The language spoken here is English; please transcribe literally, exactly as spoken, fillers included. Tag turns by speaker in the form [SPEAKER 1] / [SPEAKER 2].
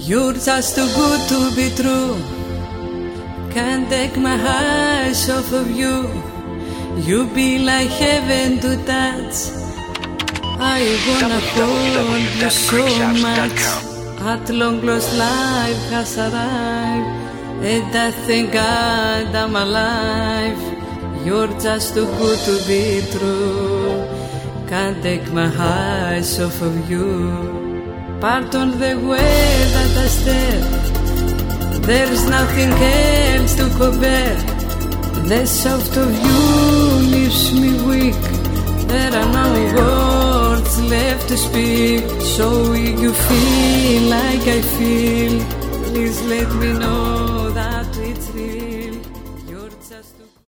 [SPEAKER 1] You're just too good to be true. Can't take my eyes off of you. You be like heaven to touch. I wanna hold you so much. At long lost life has arrived, and I thank God I'm alive. You're just too good to be true. Can't take my eyes off of you. Pardon the way that I stare. There's nothing else to compare. The soft of you leaves me weak. There are no words left to speak. So if you feel like I feel, please let me know that it's real. You're just too